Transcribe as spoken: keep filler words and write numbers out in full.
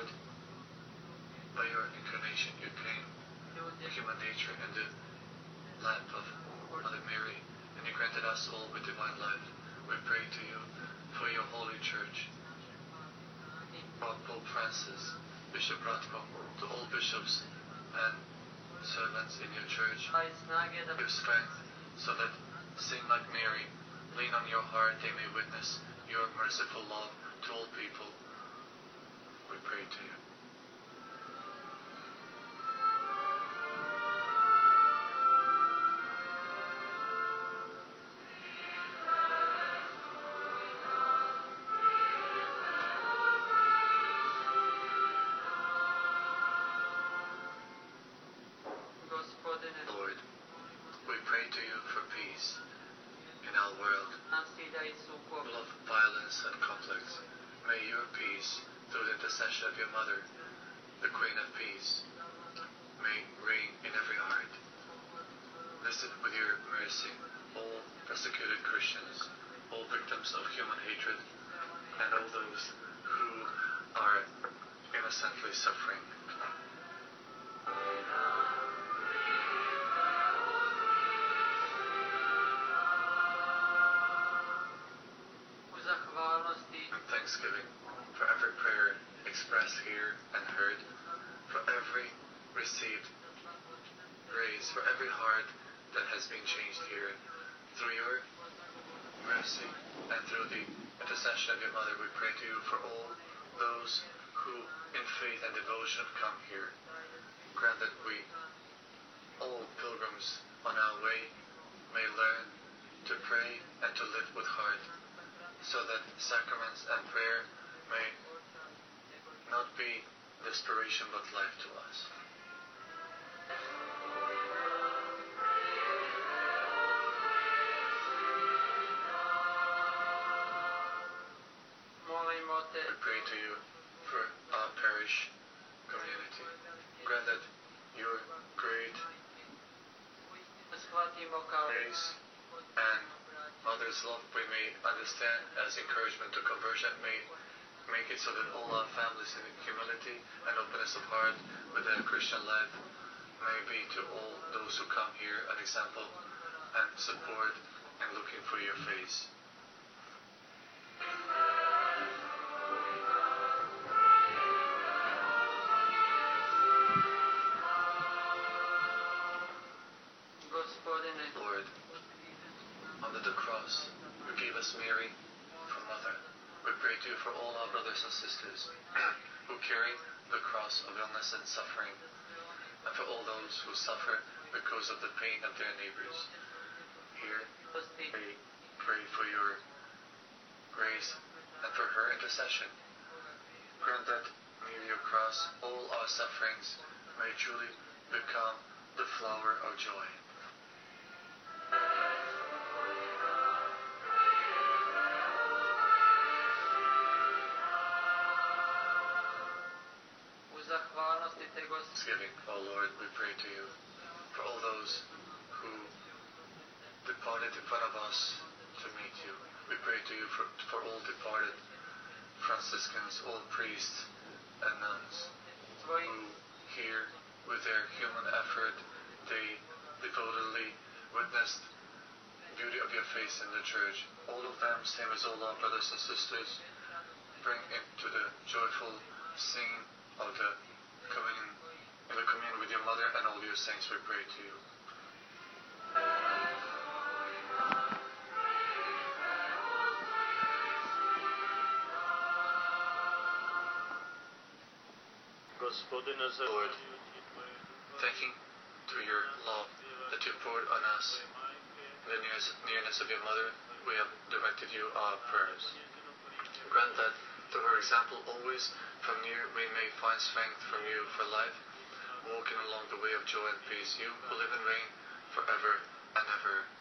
Lord, by your incarnation you came, human nature in the lap of Mother Mary, and you granted us all with divine life. We pray to you for your holy church, for Pope Francis, Bishop Ratko, to all bishops and servants in your church. Give strength so that, sing like Mary, lean on your heart, they may witness your merciful love to all people. We pray to you. Lord, we pray to you for peace in our world, full of violence and conflict. May your peace, through the intercession of your mother, the Queen of Peace, may reign in every heart. Visit with your mercy all persecuted Christians, all victims of human hatred, and all those who are innocently suffering. And thanksgiving for every prayer expressed here and heard, for every received grace, for every heart that has been changed here. Through your mercy and through the intercession of your mother, we pray to you for all those who in faith and devotion come here. Grant that we, all pilgrims on our way, may learn to pray and to live with heart, so that sacraments and prayer may not be desperation but life to us. We pray to you for our parish community. Grant that your great grace and Mother's love we may understand as encouragement to conversion, may make it so that all our families in humility and openness of heart with their Christian life may be to all those who come here an example and support and looking for your face. Lord, under the cross, you gave us Mary for Mother. We pray to you for all our brothers and sisters who carry the cross of illness and suffering, and for all those who suffer because of the pain of their neighbors. Here, we pray for your grace and for her intercession. Grant that near your cross all our sufferings may truly become the flower of joy. Thanksgiving, O Lord, we pray to you for all those who departed in front of us to meet you. We pray to you for, for all departed Franciscans, all priests and nuns who here with their human effort they devotedly witnessed the beauty of your face in the church. All of them, same as all our brothers and sisters, bring into the joyful scene of the communion, in the communion with your mother and all your saints, we pray to you. Lord, thanking to your love that you poured on us, in the nearness, nearness of your mother, we have directed you our prayers. Grant that through her example always from near we may find strength from you for life, walking along the way of joy and peace, you who live and reign forever and ever.